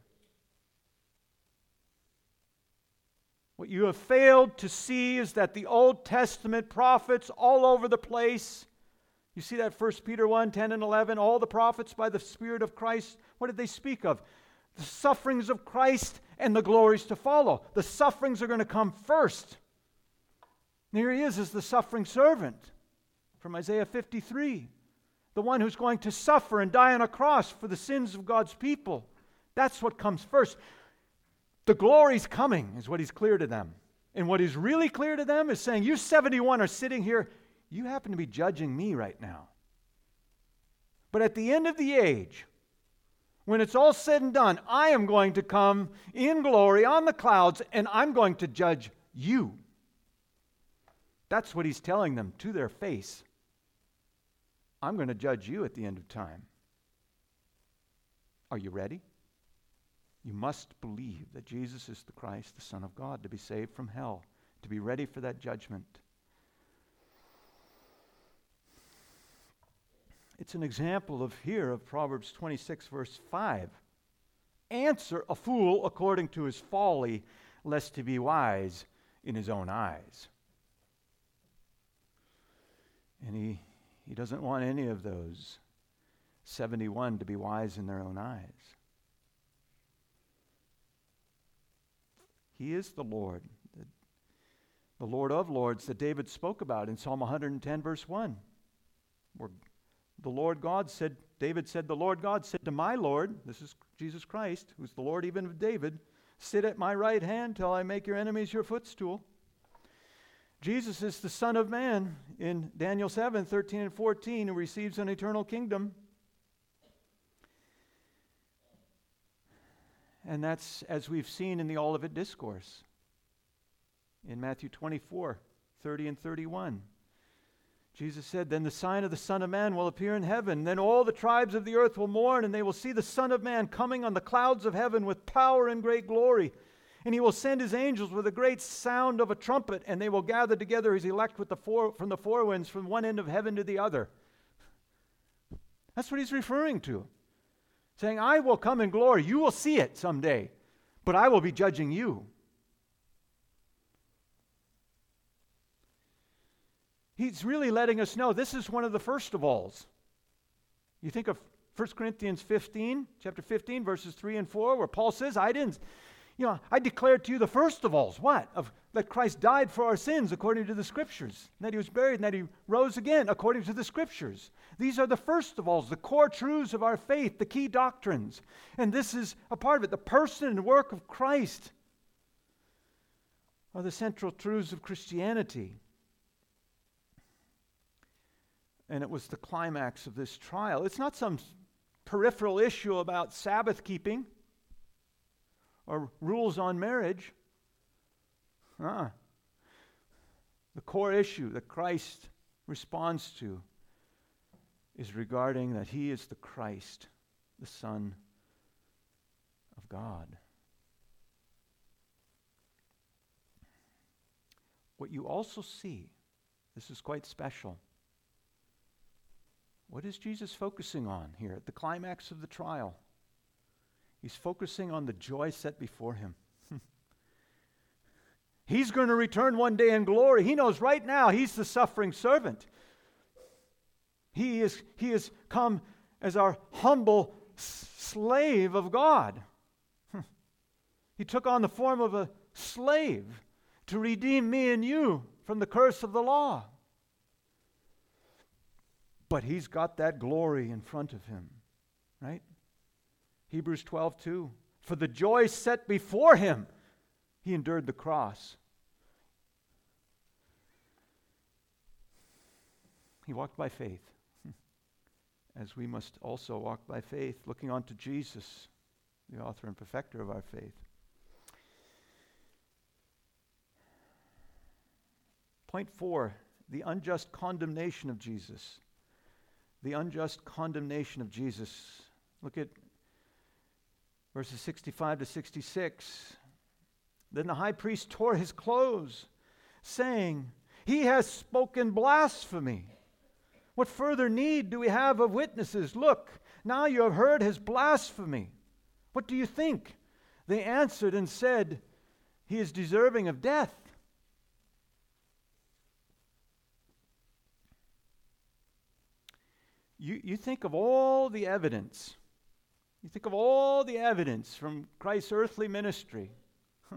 What you have failed to see is that the Old Testament prophets all over the place, you see that First Peter one, ten and eleven, all the prophets by the Spirit of Christ, what did they speak of? The sufferings of Christ and the glories to follow. The sufferings are going to come first. And here he is as the suffering servant from Isaiah fifty-three. The one who's going to suffer and die on a cross for the sins of God's people. That's what comes first. The glory's coming is what he's clear to them. And what is really clear to them is saying, you seventy-one are sitting here, you happen to be judging me right now. But at the end of the age, when it's all said and done, I am going to come in glory on the clouds and I'm going to judge you. That's what he's telling them to their face. I'm going to judge you at the end of time. Are you ready? You must believe that Jesus is the Christ, the Son of God, to be saved from hell, to be ready for that judgment. It's an example of here of Proverbs twenty-six, verse five. Answer a fool according to his folly, lest he be wise in his own eyes. And he, he doesn't want any of those seventy-one to be wise in their own eyes. He is the Lord, the, the Lord of lords that David spoke about in Psalm one hundred ten, verse one, where The Lord God said, David said, the Lord God said to my Lord, this is Jesus Christ, who's the Lord even of David, sit at my right hand till I make your enemies your footstool. Jesus is the Son of Man in Daniel seven, thirteen and fourteen, who receives an eternal kingdom. And that's as we've seen in the Olivet Discourse in Matthew twenty-four, thirty and thirty-one. Jesus said, then the sign of the Son of Man will appear in heaven. Then all the tribes of the earth will mourn, and they will see the Son of Man coming on the clouds of heaven with power and great glory. And he will send his angels with a great sound of a trumpet, and they will gather together his elect with the four, from the four winds, from one end of heaven to the other. That's what he's referring to. Saying, I will come in glory. You will see it someday, but I will be judging you. He's really letting us know this is one of the first of alls. You think of First Corinthians fifteen, chapter fifteen, verses three and four, where Paul says, I didn't, you know, I declared to you the first of alls. What? Of that Christ died for our sins according to the Scriptures, and that he was buried, and that he rose again according to the Scriptures. These are the first of alls, the core truths of our faith, the key doctrines. And this is a part of it. The person and work of Christ are the central truths of Christianity. And it was the climax of this trial. It's not some peripheral issue about Sabbath keeping or rules on marriage. Uh-uh. The core issue that Christ responds to is regarding that he is the Christ, the Son of God. What you also see, this is quite special. What is Jesus focusing on here at the climax of the trial? He's focusing on the joy set before him. He's going to return one day in glory. He knows right now he's the suffering servant. He is, he has come as our humble s- slave of God. He took on the form of a slave to redeem me and you from the curse of the law. But he's got that glory in front of him, right? Hebrews twelve two. For the joy set before him, he endured the cross. He walked by faith, as we must also walk by faith, looking on to Jesus, the author and perfecter of our faith. Point four, the unjust condemnation of Jesus. The unjust condemnation of Jesus. Look at verses sixty-five to sixty-six. Then the high priest tore his clothes, saying, he has spoken blasphemy. What further need do we have of witnesses? Look, now you have heard his blasphemy. What do you think? They answered and said, he is deserving of death. You, you think of all the evidence. You think of all the evidence from Christ's earthly ministry. Huh.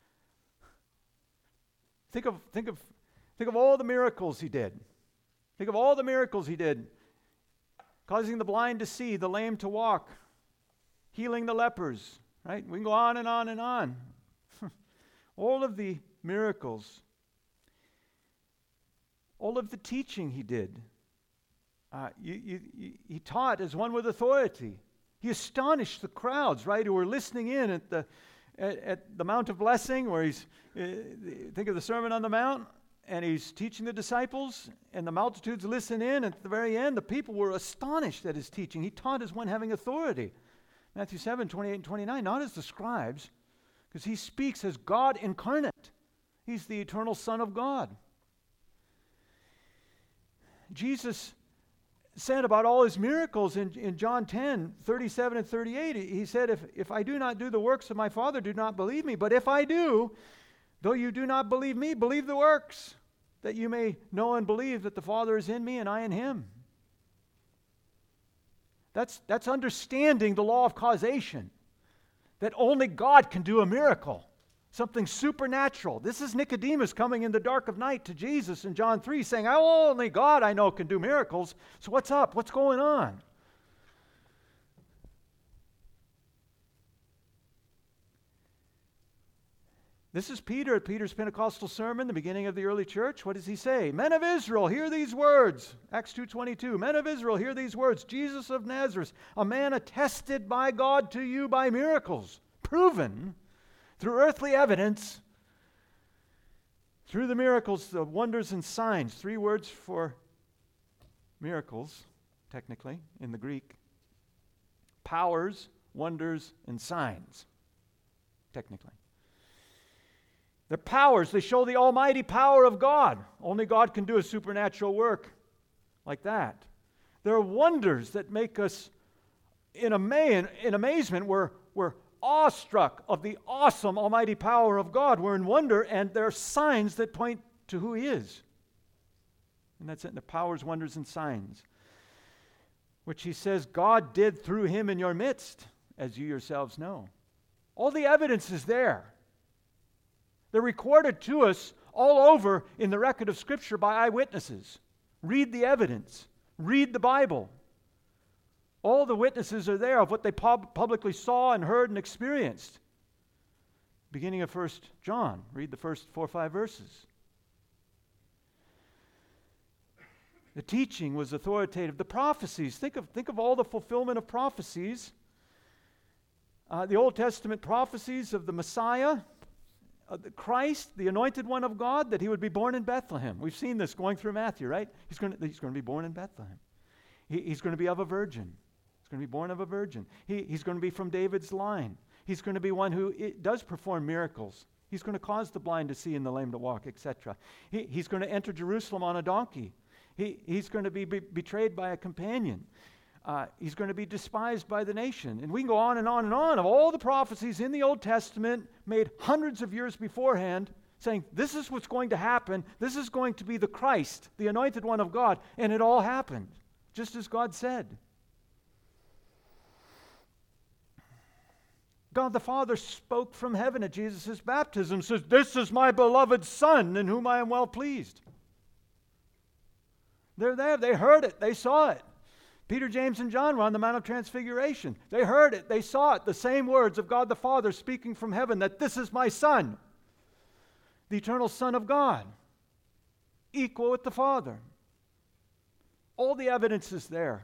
Think of, think of, think of all the miracles he did. Think of all the miracles he did. Causing the blind to see, the lame to walk, healing the lepers, right? We can go on and on and on. All of the miracles. All of the teaching he did. Uh, you, you, you, he taught as one with authority. He astonished the crowds, right, who were listening in at the at, at the Mount of Blessing, where he's, uh, think of the Sermon on the Mount, and he's teaching the disciples, and the multitudes listen in. At the very end, the people were astonished at his teaching. He taught as one having authority. Matthew seven, twenty-eight and twenty-nine, not as the scribes, because he speaks as God incarnate. He's the eternal Son of God. Jesus said about all his miracles in, in John ten, thirty-seven and thirty-eight, he said, if, if I do not do the works of my Father, do not believe me. But if I do, though you do not believe me, believe the works, that you may know and believe that the Father is in me and I in him. That's, that's understanding the law of causation, that only God can do a miracle. something supernatural. This is Nicodemus coming in the dark of night to Jesus in John three saying, only God I know can do miracles. So what's up? What's going on? This is Peter at Peter's Pentecostal sermon, the beginning of the early church. What does he say? Men of Israel, hear these words. Acts two twenty-two. Men of Israel, hear these words. Jesus of Nazareth, a man attested by God to you by miracles, proven through earthly evidence, through the miracles, the wonders and signs. Three words for miracles, technically, in the Greek. Powers, wonders, and signs, technically. They're powers. They show the almighty power of God. Only God can do a supernatural work like that. They're wonders that make us in, ama- in amazement. We're, we're awestruck of the awesome almighty power of God. We're in wonder, and there are signs that point to who He is. And that's it, the powers, wonders, and signs, which He says God did through Him in your midst, as you yourselves know. All the evidence is there. They're recorded to us all over in the record of Scripture by eyewitnesses. Read the evidence. Read the Bible. All the witnesses are there of what they pub- publicly saw and heard and experienced. Beginning of First John. Read the first four or five verses. The teaching was authoritative. The prophecies. Think of, think of all the fulfillment of prophecies. Uh, the Old Testament prophecies of the Messiah, Uh, the Christ, the anointed one of God, that He would be born in Bethlehem. We've seen this going through Matthew, right? He's going to, he's going to be born in Bethlehem. He, he's going to be of a virgin. He's going to be born of a virgin. He, he's going to be from David's line. He's going to be one who it, does perform miracles. He's going to cause the blind to see and the lame to walk, et cetera. He, he's going to enter Jerusalem on a donkey. He, he's going to be, be betrayed by a companion. Uh, he's going to be despised by the nation. And we can go on and on and on of all the prophecies in the Old Testament made hundreds of years beforehand saying this is what's going to happen. This is going to be the Christ, the anointed one of God. And it all happened, just as God said. God the Father spoke from heaven at Jesus' baptism, says, this is my beloved Son in whom I am well pleased. They're there. They heard it. They saw it. Peter, James, and John were on the Mount of Transfiguration. They heard it. They saw it. The same words of God the Father speaking from heaven, that this is my Son, the eternal Son of God, equal with the Father. All the evidence is there.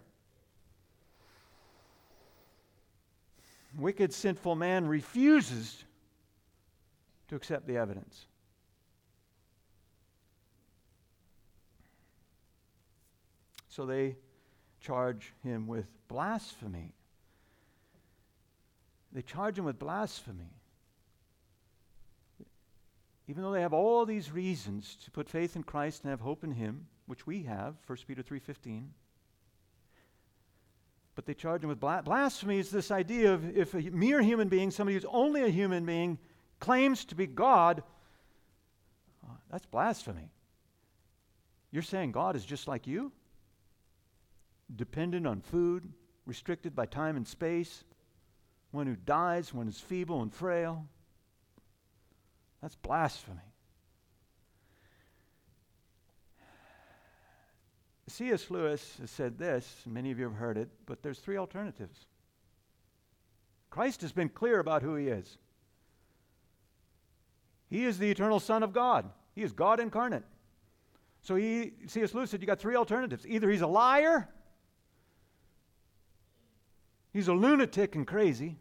Wicked, sinful man refuses to accept the evidence. So they charge him with blasphemy. They charge him with blasphemy. Even though they have all these reasons to put faith in Christ and have hope in Him, which we have, First Peter three fifteen, but they charge him with bla- blasphemy is this idea of if a mere human being, somebody who's only a human being, claims to be God, uh, that's blasphemy. You're saying God is just like you? Dependent on food, restricted by time and space, one who dies, one who's feeble and frail. That's blasphemy. C S Lewis has said this, and many of you have heard it, but there's three alternatives. Christ has been clear about who He is. He is the eternal Son of God. He is God incarnate. So he, C S Lewis said you got three alternatives. Either He's a liar, He's a lunatic and crazy,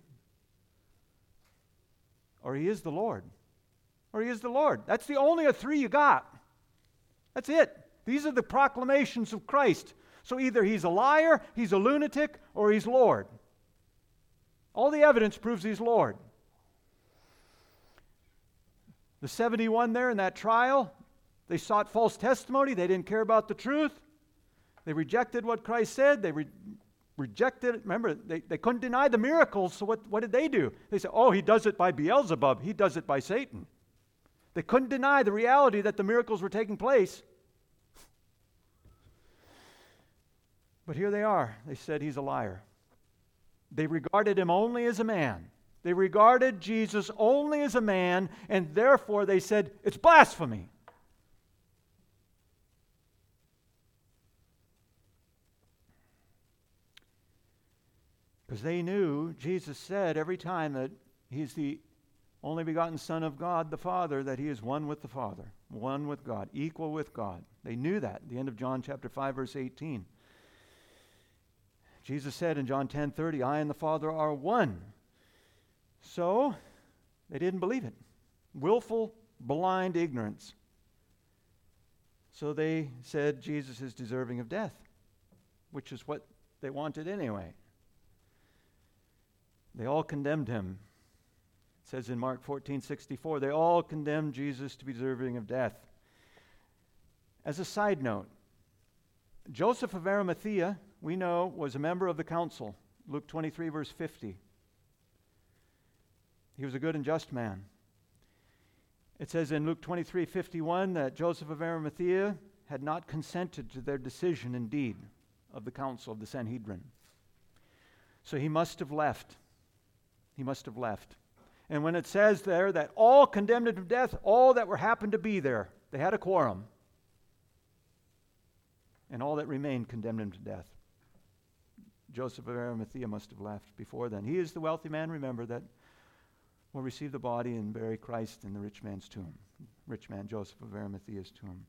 or He is the Lord. Or He is the Lord. That's the only of three you got. That's it. These are the proclamations of Christ. So either He's a liar, He's a lunatic, or He's Lord. All the evidence proves He's Lord. The seventy-one there in that trial, they sought false testimony. They didn't care about the truth. They rejected what Christ said. They re- rejected it. Remember, they, they couldn't deny the miracles, so what, what did they do? They said, oh, He does it by Beelzebub. He does it by Satan. They couldn't deny the reality that the miracles were taking place. But here they are. They said He's a liar. They regarded Him only as a man. They regarded Jesus only as a man, and therefore they said, it's blasphemy. Because they knew, Jesus said every time that he's the only begotten Son of God, the Father, that he is one with the Father, one with God, equal with God. They knew that at the end of John chapter five, verse eighteen. Jesus said in John ten thirty, I and the Father are one. So, they didn't believe it. Willful, blind ignorance. So they said Jesus is deserving of death, which is what they wanted anyway. They all condemned him. It says in Mark fourteen sixty-four, they all condemned Jesus to be deserving of death. As a side note, Joseph of Arimathea, we know, was a member of the council. Luke twenty-three, verse fifty. He was a good and just man. It says in Luke twenty-three fifty-one that Joseph of Arimathea had not consented to their decision indeed of the council of the Sanhedrin. So he must have left. He must have left. And when it says there that all condemned him to death, all that were happened to be there, they had a quorum. And all that remained condemned him to death. Joseph of Arimathea must have left before then. He is the wealthy man, remember, that will receive the body and bury Christ in the rich man's tomb. Rich man, Joseph of Arimathea's tomb.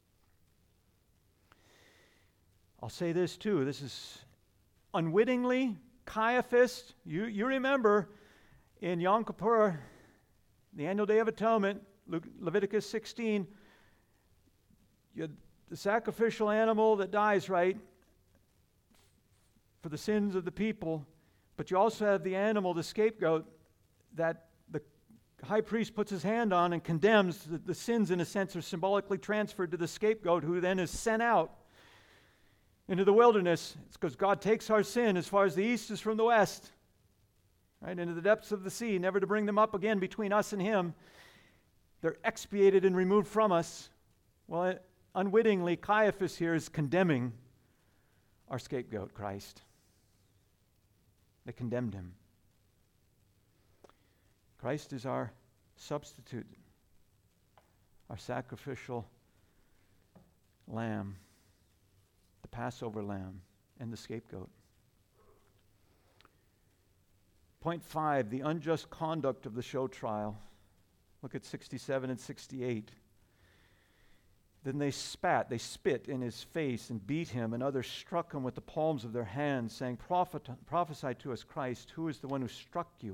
I'll say this too. This is unwittingly, Caiaphas, you, you remember in Yom Kippur, the annual Day of Atonement, Luke, Leviticus sixteen, you had the sacrificial animal that dies, right, for the sins of the people, but you also have the animal, the scapegoat, that the high priest puts his hand on and condemns. The, the sins, in a sense, are symbolically transferred to the scapegoat, who then is sent out into the wilderness. It's because God takes our sin as far as the east is from the west, right, into the depths of the sea, never to bring them up again between us and him. They're expiated and removed from us. Well, it, unwittingly, Caiaphas here is condemning our scapegoat, Christ. They condemned him. Christ is our substitute, our sacrificial lamb, the Passover lamb, and the scapegoat. Point five, the unjust conduct of the show trial. Look at sixty-seven and sixty-eight. Then they spat, they spit in his face and beat him, and others struck him with the palms of their hands, saying, Prophet, prophesy to us, Christ, who is the one who struck you?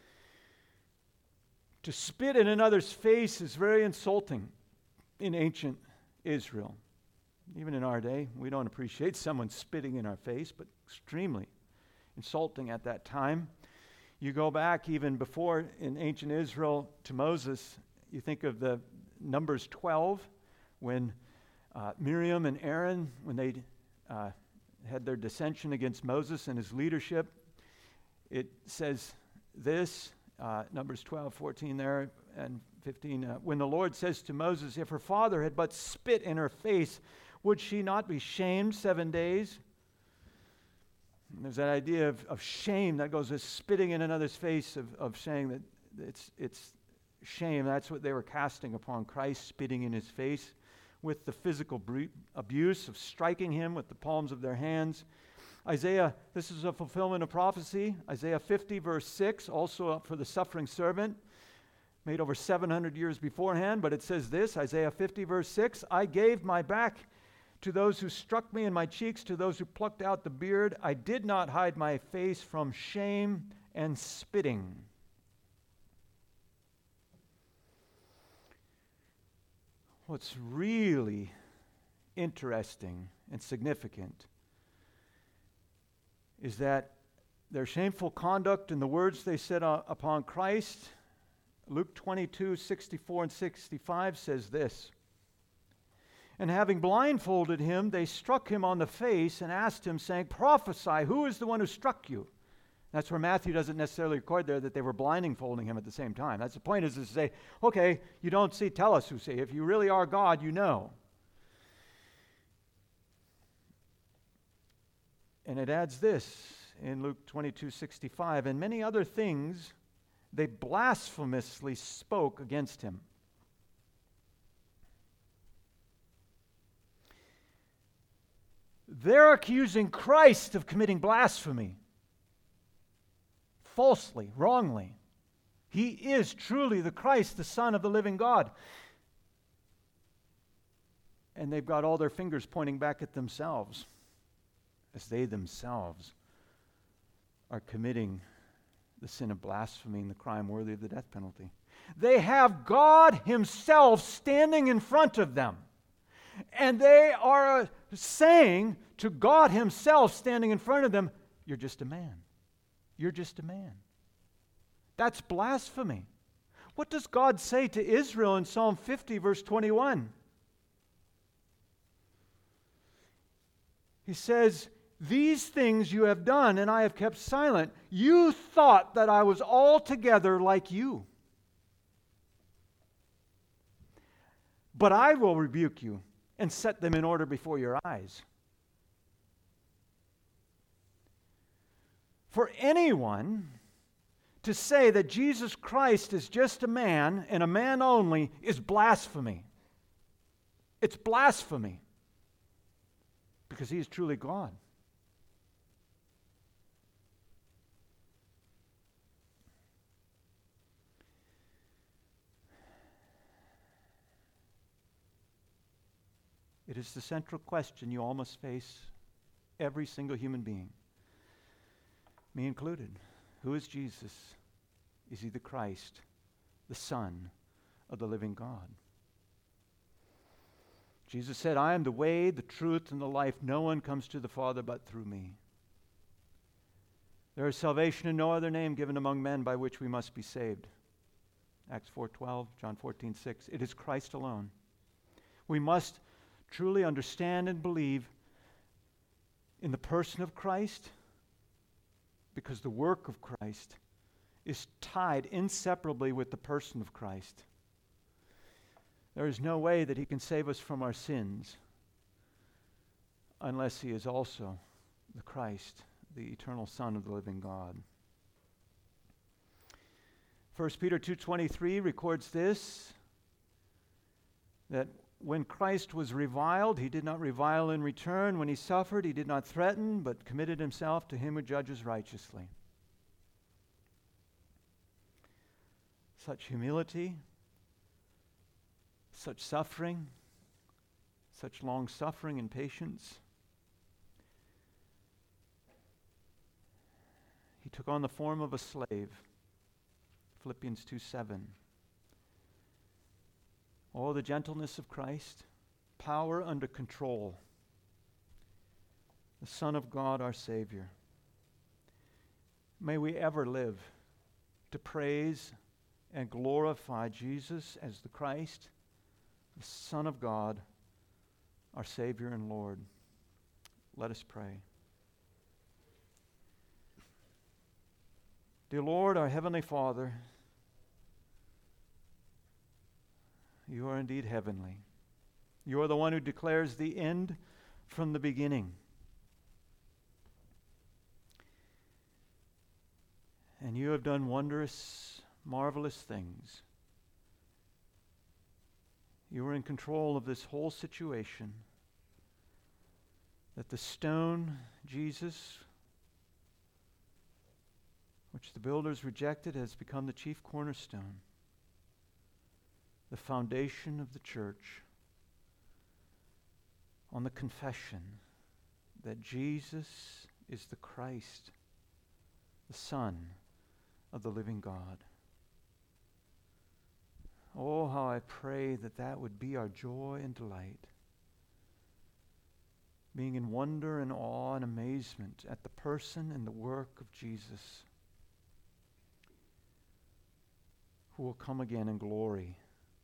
To spit in another's face is very insulting in ancient Israel. Even in our day, we don't appreciate someone spitting in our face, but extremely insulting at that time. You go back even before in ancient Israel to Moses, you think of the Numbers twelve, when uh, Miriam and Aaron, when they uh, had their dissension against Moses and his leadership, it says this, uh, Numbers twelve, fourteen there, and fifteen, uh, when the Lord says to Moses, if her father had but spit in her face, would she not be shamed seven days? And there's that idea of, of shame that goes with spitting in another's face, of, of saying that it's, it's shame. That's what they were casting upon Christ, spitting in his face, with the physical bre- abuse of striking him with the palms of their hands. Isaiah, this is a fulfillment of prophecy. Isaiah fifty, verse six, also for the suffering servant, made over seven hundred years beforehand, but it says this, Isaiah fifty, verse six, I gave my back to those who struck me, and my cheeks to those who plucked out the beard. I did not hide my face from shame and spitting. What's really interesting and significant is that their shameful conduct and the words they said uh, upon Christ, Luke twenty-two, sixty-four and sixty-five says this, and having blindfolded him, they struck him on the face and asked him, saying, prophesy, who is the one who struck you? That's where Matthew doesn't necessarily record there that they were blindfolding him at the same time. That's the point, is to say, okay, you don't see, tell us who say. If you really are God, you know. And it adds this in Luke twenty-two, sixty-five, and many other things they blasphemously spoke against him. They're accusing Christ of committing blasphemy. Falsely, wrongly. He is truly the Christ, the Son of the living God. And they've got all their fingers pointing back at themselves, as they themselves are committing the sin of blasphemy and the crime worthy of the death penalty. They have God Himself standing in front of them. And they are saying to God Himself standing in front of them, "You're just a man. You're just a man." That's blasphemy. What does God say to Israel in Psalm fifty, verse twenty-one? He says, "These things you have done, and I have kept silent. You thought that I was altogether like you. But I will rebuke you and set them in order before your eyes." For anyone to say that Jesus Christ is just a man and a man only is blasphemy. It's blasphemy. Because He is truly God. It is the central question you all must face, every single human being, me included. Who is Jesus? Is He the Christ, the Son of the living God? Jesus said, "I am the way, the truth, and the life. No one comes to the Father but through me." There is salvation in no other name given among men by which we must be saved. Acts four twelve, John fourteen six. It is Christ alone. We must truly understand and believe in the person of Christ, because the work of Christ is tied inseparably with the person of Christ. There is no way that He can save us from our sins unless He is also the Christ, the eternal Son of the living God. First Peter two twenty-three records this, that when Christ was reviled, He did not revile in return. When He suffered, He did not threaten, but committed Himself to Him who judges righteously. Such humility, such suffering, such long suffering and patience. He took on the form of a slave. Philippians two seven. Oh, the gentleness of Christ, power under control. The Son of God, our Savior. May we ever live to praise and glorify Jesus as the Christ, the Son of God, our Savior and Lord. Let us pray. Dear Lord, our Heavenly Father, You are indeed heavenly. You are the one who declares the end from the beginning. And You have done wondrous, marvelous things. You are in control of this whole situation. That the stone, Jesus, which the builders rejected, has become the chief cornerstone, the foundation of the church, on the confession that Jesus is the Christ, the Son of the living God. Oh, how I pray that that would be our joy and delight, being in wonder and awe and amazement at the person and the work of Jesus, who will come again in glory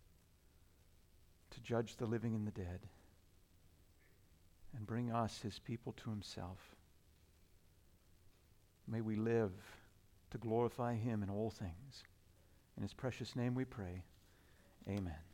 to judge the living and the dead and bring us, His people, to Himself. May we live to glorify Him in all things. In His precious name we pray. Amen.